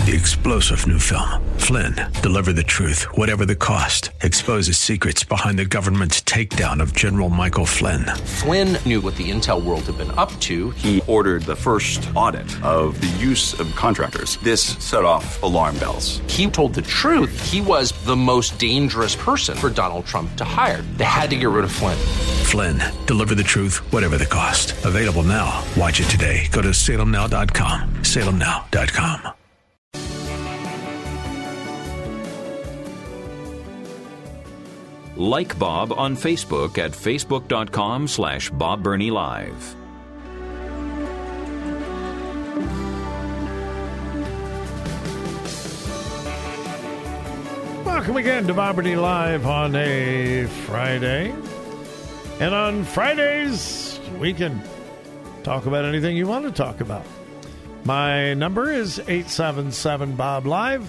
The explosive new film, Flynn, deliver the truth, whatever the cost, exposes secrets behind the government's takedown of General Michael Flynn. Flynn knew what the intel world had been up to. He ordered the first audit of the use of contractors. This set off alarm bells. He told the truth. He was the most dangerous person for Donald Trump to hire. They had to get rid of Flynn. Flynn, deliver the truth, whatever the cost. Available now. Watch it today. Go to salemnow.com. salemnow.com. Like Bob on Facebook at facebook.com/Bob Burney Live. Welcome again to Bob Burney Live on a Friday. And on Fridays, we can talk about anything you want to talk about. My number is 877-BOB-LIVE,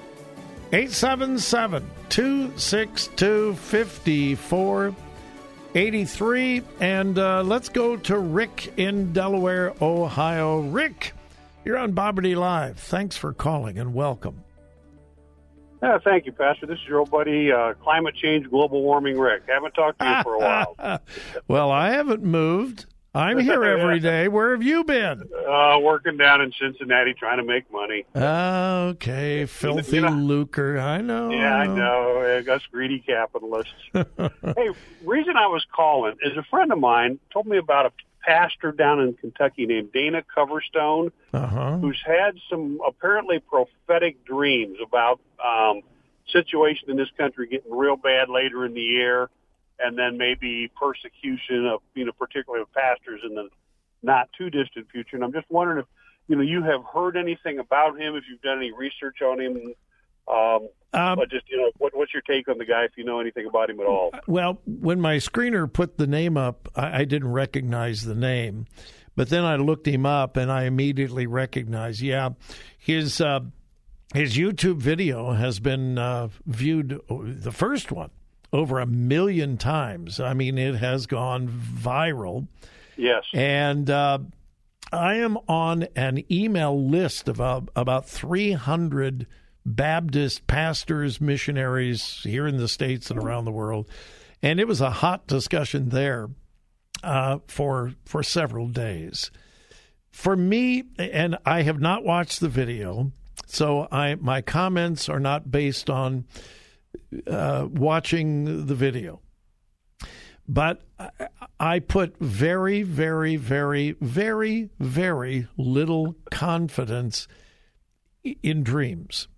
877-262-5483. And let's go to Rick in Delaware, Ohio. Rick, you're on Bob Burney Live. Thanks for calling and welcome. Thank you, Pastor. This is your old buddy, climate change, global warming Rick. Haven't talked to you for a while. Well, I haven't moved. I'm here every day. Where have you been? Working down in Cincinnati trying to make money. Okay, filthy lucre. I know. Yeah, I know. Us greedy capitalists. Hey, reason I was calling is a friend of mine told me about a pastor down in Kentucky named Dana Coverstone, who's had some apparently prophetic dreams about situation in this country getting real bad later in the year, and then maybe persecution of, particularly of pastors in the not too distant future. And I'm just wondering if, you have heard anything about him, if you've done any research on him, but just, what's your take on the guy, if you know anything about him at all? Well, when my screener put the name up, I didn't recognize the name, but then I looked him up and I immediately recognized, his YouTube video has been viewed, the first one, over 1 million times. I mean, it has gone viral. Yes. And I am on an email list of about 300 Baptist pastors, missionaries here in the States and around the world. And it was a hot discussion there for several days. For me, and I have not watched the video, so my comments are not based on watching the video. But I put very, very, very, very, very little confidence in dreams.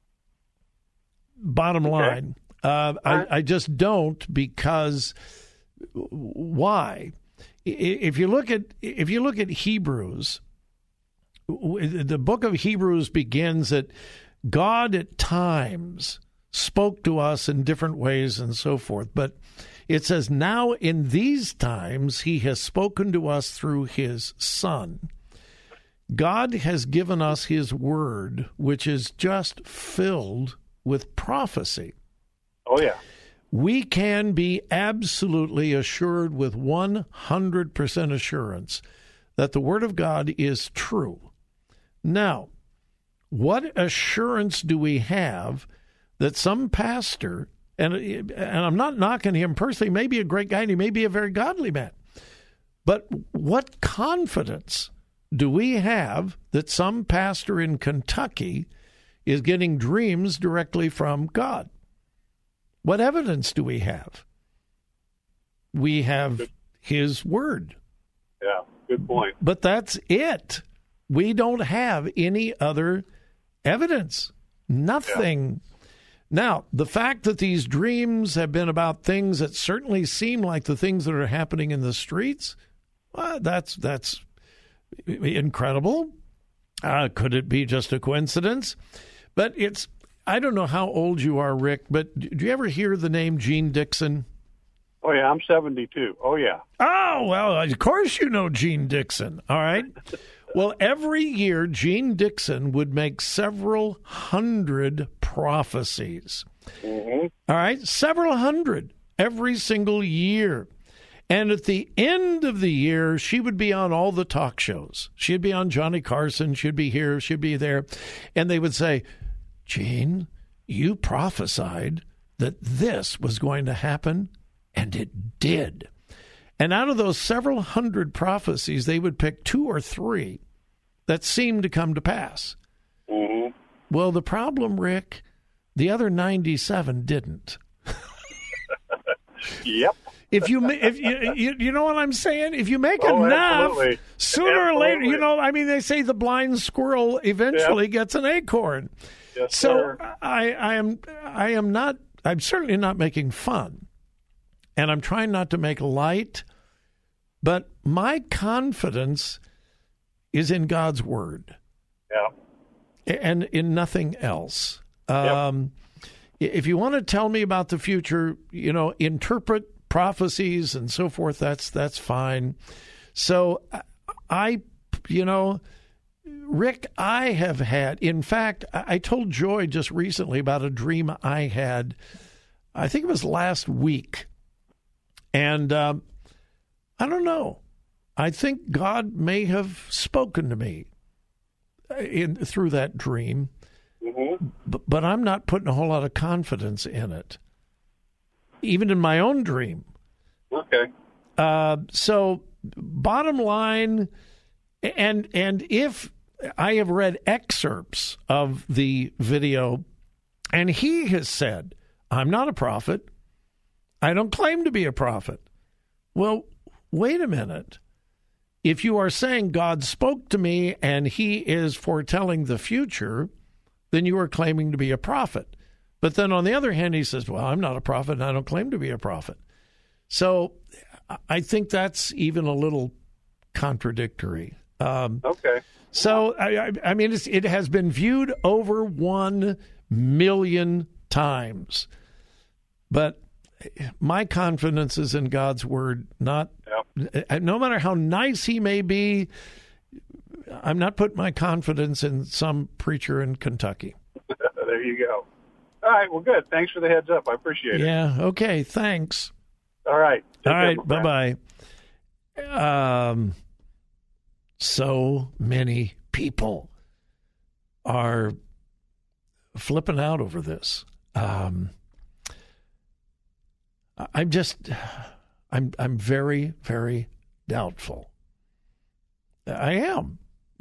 Bottom line, I just don't, because why? If you look at Hebrews, the book of Hebrews begins that God at times spoke to us in different ways and so forth, but it says, now in these times he has spoken to us through his Son. God has given us his word, which is just filled with prophecy. Oh, yeah. We can be absolutely assured with 100% assurance that the word of God is true. Now, what assurance do we have that some pastor, and I'm not knocking him personally, he may be a great guy and he may be a very godly man, but what confidence do we have that some pastor in Kentucky is getting dreams directly from God? What evidence do we have? We have his word. Yeah, good point. But that's it. We don't have any other evidence. Nothing. Yeah. Now, the fact that these dreams have been about things that certainly seem like the things that are happening in the streets, that's incredible. Could it be just a coincidence? But I don't know how old you are, Rick, but do you ever hear the name Gene Dixon? Oh, yeah, I'm 72. Oh, yeah. Oh, well, of course you know Gene Dixon, all right? Well, every year, Gene Dixon would make several hundred prophecies. Mm-hmm. All right, several hundred every single year. And at the end of the year, she would be on all the talk shows. She'd be on Johnny Carson. She'd be here. She'd be there. And they would say, Gene, you prophesied that this was going to happen, and it did. And out of those several hundred prophecies, they would pick 2 or 3 that seemed to come to pass. Mm-hmm. Well, the problem, Rick, the other 97 didn't. Yep. If you know what I'm saying? If you make enough, absolutely. sooner or later, they say the blind squirrel eventually gets an acorn. Yes, so sir. I'm certainly not making fun, and I'm trying not to make light, but my confidence is in God's word. Yeah. And in nothing else. If you want to tell me about the future, interpret prophecies and so forth, that's fine. So Rick, I have had, in fact, I told Joy just recently about a dream I had, I think it was last week. And I don't know. I think God may have spoken to me through that dream, but I'm not putting a whole lot of confidence in it, even in my own dream. Okay. So bottom line, and if I have read excerpts of the video, and he has said, I'm not a prophet. I don't claim to be a prophet. Well, wait a minute. If you are saying God spoke to me and he is foretelling the future, then you are claiming to be a prophet. But then on the other hand, he says, well, I'm not a prophet and I don't claim to be a prophet. So I think that's even a little contradictory. Okay. So, I mean, it has been viewed over 1 million times. But my confidence is in God's word, no matter how nice he may be, I'm not putting my confidence in some preacher in Kentucky. There you go. All right, well, good. Thanks for the heads up. I appreciate it. Yeah, okay, thanks. All right. All right, bye-bye. So many people are flipping out over this. I'm very, very doubtful. I am.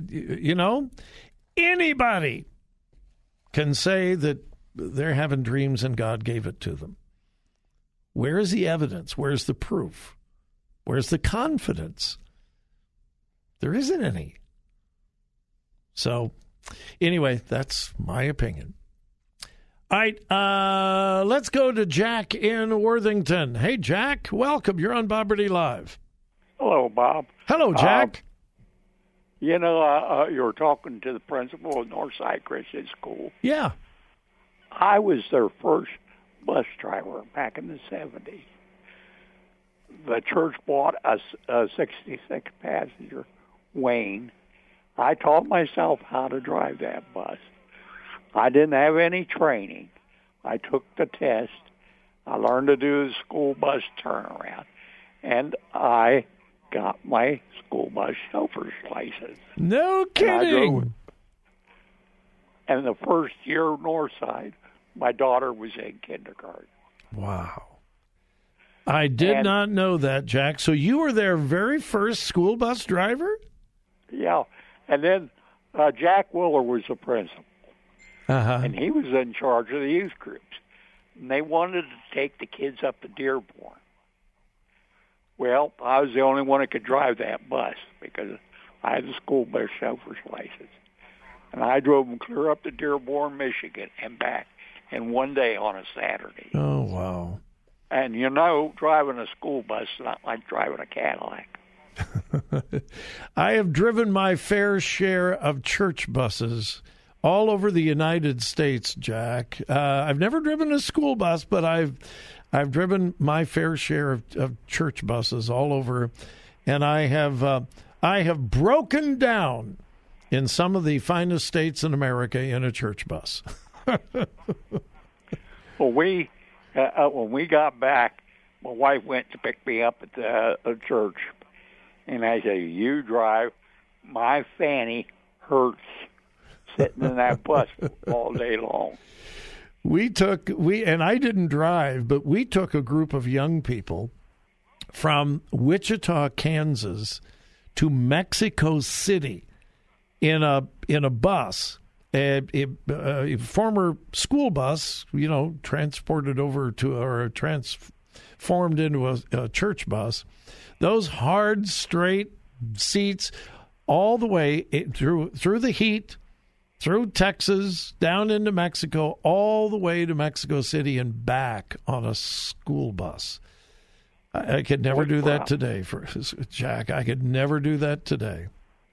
Anybody can say that they're having dreams and God gave it to them. Where is the evidence? Where's the proof? Where's the confidence? There isn't any. So, anyway, that's my opinion. All right, let's go to Jack in Worthington. Hey, Jack, welcome. You're on Bob Burney Live. Hello, Bob. Hello, Jack. You were talking to the principal of Northside Christian School. Yeah. I was their first bus driver back in the 70s. The church bought a 66-passenger Wayne. I taught myself how to drive that bus. I didn't have any training. I took the test. I learned to do the school bus turnaround. And I got my school bus chauffeur's license. No kidding. And the first year of Northside, my daughter was in kindergarten. Wow. I did not know that, Jack. So you were their very first school bus driver? Yeah. And then Jack Willer was the principal. And he was in charge of the youth groups. And they wanted to take the kids up to Dearborn. Well, I was the only one that could drive that bus because I had the school bus chauffeur's license. And I drove them clear up to Dearborn, Michigan, and back in one day on a Saturday. Oh, wow. And, driving a school bus is not like driving a Cadillac. I have driven my fair share of church buses all over the United States, Jack. I've never driven a school bus, but I've driven my fair share of church buses all over, and I have broken down in some of the finest states in America in a church bus. Well, when we got back, my wife went to pick me up at the church, and I said, "You drive. My fanny hurts sitting in that bus all day long." And I didn't drive, but we took a group of young people from Wichita, Kansas, to Mexico City in a bus, a former school bus, transported over to or transformed into a church bus. Those hard, straight seats, all the way through the heat, through Texas, down into Mexico, all the way to Mexico City and back on a school bus. I could never do that today, Jack. I could never do that today.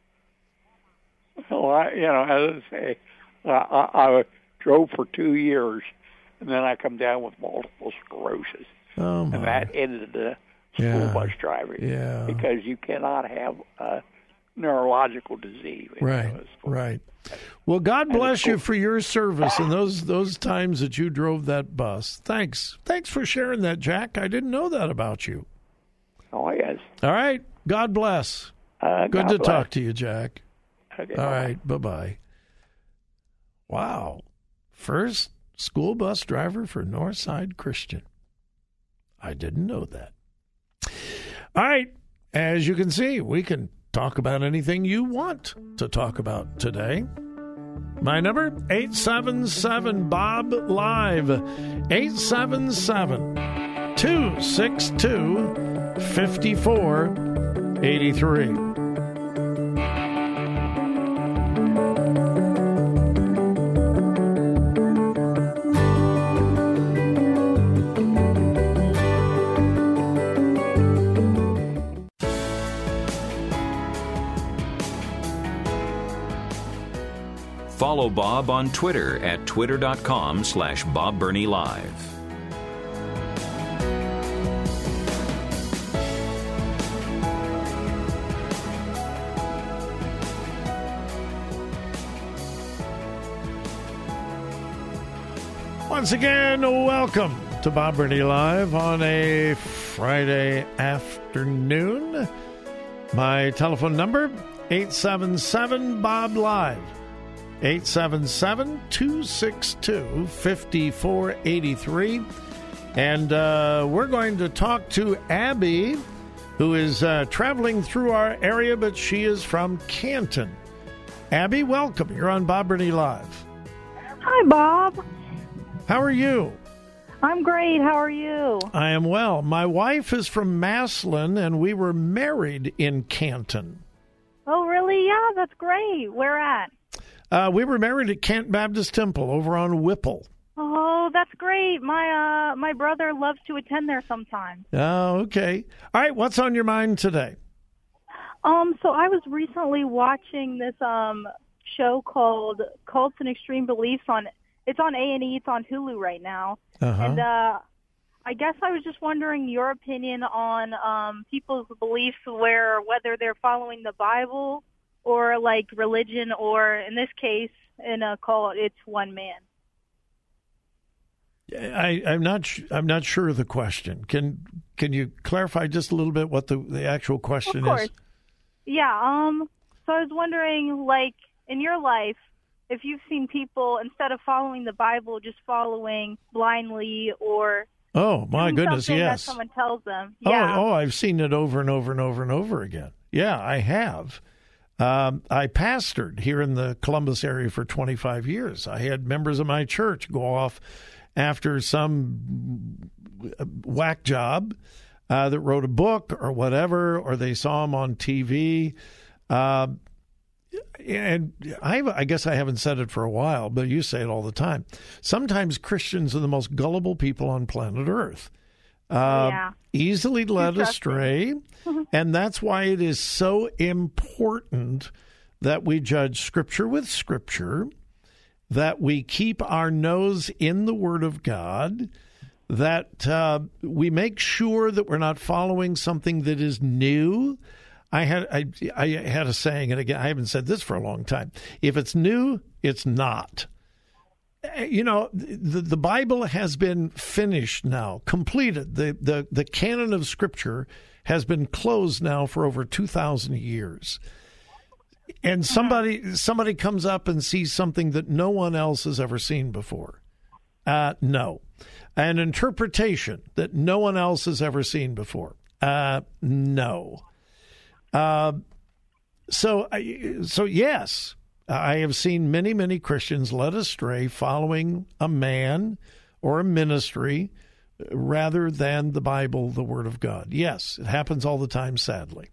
Well, as I say, I drove for 2 years, and then I come down with multiple sclerosis. Oh, my. And that ended the school bus driving. Yeah. Because you cannot have a neurological disease. Right. Well, God bless you for your service and those times that you drove that bus. Thanks for sharing that, Jack. I didn't know that about you. Oh, yes. All right. God bless. Good to talk to you, Jack. Okay, all right. Bye-bye. Wow. First school bus driver for Northside Christian. I didn't know that. All right. As you can see, we can talk about anything you want to talk about today. My number, 877-BOB-LIVE, 877-262-5483. Follow Bob on Twitter at twitter.com/BobBernieLive. Once again, welcome to Bob Bernie Live on a Friday afternoon. My telephone number, 877-BOB-LIVE. 877-262-5483. And we're going to talk to Abby, who is traveling through our area, but she is from Canton. Abby, welcome. You're on Bob Bernie Live. Hi, Bob. How are you? I'm great. How are you? I am well. My wife is from Massillon, and we were married in Canton. Oh, really? Yeah, that's great. Where at? We were married at Canton Baptist Temple over on Whipple. Oh, that's great. My brother loves to attend there sometimes. Oh, okay. All right, what's on your mind today? So I was recently watching this show called Cults and Extreme Beliefs it's on A&E, it's on Hulu right now. Uh-huh. And I guess I was just wondering your opinion on people's beliefs whether they're following the Bible or like religion, or in this case, in a cult, it's one man. I'm not sure of the question. Can you clarify just a little bit what the actual question is? Of course. Is? Yeah. So I was wondering, like, in your life, if you've seen people, instead of following the Bible, just following blindly or oh my goodness, yes, that someone tells them. Yeah. Oh, I've seen it over and over and over and over again. Yeah, I have. I pastored here in the Columbus area for 25 years. I had members of my church go off after some whack job that wrote a book or whatever, or they saw him on TV. And I guess I haven't said it for a while, but you say it all the time. Sometimes Christians are the most gullible people on planet Earth. Easily led astray. And that's why it is so important that we judge Scripture with Scripture, that we keep our nose in the Word of God, that we make sure that we're not following something that is new. I had a saying, and again, I haven't said this for a long time. If it's new, it's not. You know, the Bible has been finished now, completed. The canon of Scripture has been closed now for over 2,000 years. And somebody comes up and sees something that no one else has ever seen before. No. An interpretation that no one else has ever seen before. No. So yes, I have seen many, many Christians led astray following a man or a ministry rather than the Bible, the Word of God. Yes, it happens all the time, sadly.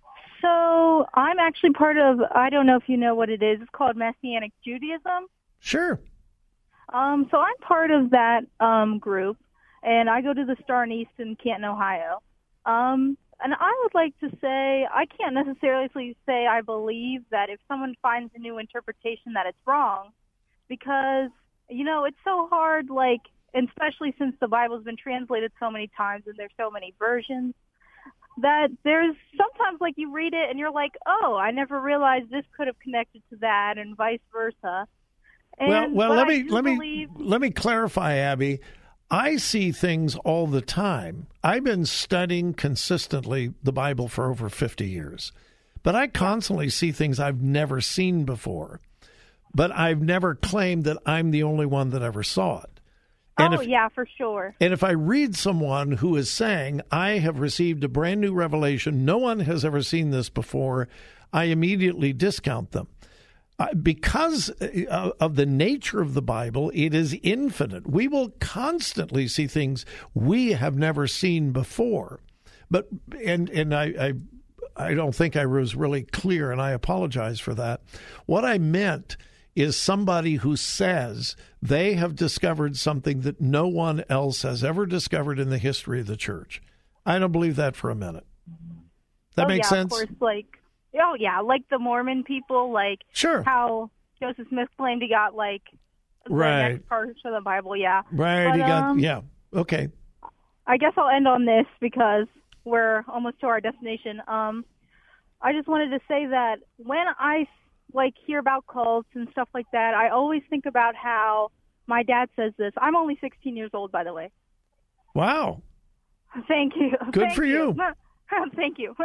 So I'm actually part of, I don't know if you know what it is. It's called Messianic Judaism. Sure. So I'm part of that group, and I go to the Star and East in Canton, Ohio. And I would like to say, I can't necessarily say I believe that if someone finds a new interpretation that it's wrong, because, you know, it's so hard, like, and especially since the Bible's been translated so many times and there's so many versions, that there's sometimes, like, you read it and you're like, oh, I never realized this could have connected to that, and vice versa. And, well, let me clarify, Abby. I see things all the time. I've been studying consistently the Bible for over 50 years, but I constantly see things I've never seen before. But I've never claimed that I'm the only one that ever saw it. And yeah, for sure. And if I read someone who is saying, I have received a brand new revelation, no one has ever seen this before, I immediately discount them. Because of the nature of the Bible, it is infinite. We will constantly see things we have never seen before. But and I don't think I was really clear, and I apologize for that. What I meant is somebody who says they have discovered something that no one else has ever discovered in the history of the church. I don't believe that for a minute. That makes sense? Of course, like the Mormon people, like sure. How Joseph Smith claimed he got, like, the next part of the Bible, yeah. Right, but, okay. I guess I'll end on this because we're almost to our destination. I just wanted to say that when I, like, hear about cults and stuff like that, I always think about how my dad says this. I'm only 16 years old, by the way. Wow. Thank you. Good for you. Thank you.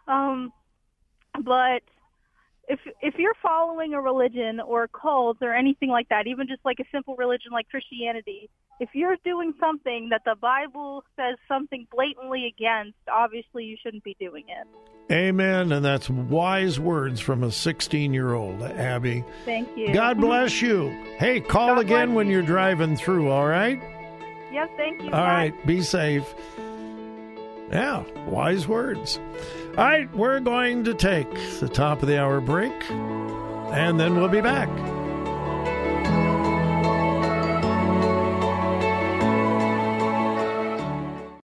But if you're following a religion or a cult or anything like that, even just like a simple religion like Christianity, if you're doing something that the Bible says something blatantly against, obviously you shouldn't be doing it. Amen. And that's wise words from a 16-year-old, Abby. Thank you. God bless you. Hey, call again when you're driving through, all right? Yes, thank you. All right, be safe. Yeah, wise words. All right, we're going to take the top of the hour break, and then we'll be back.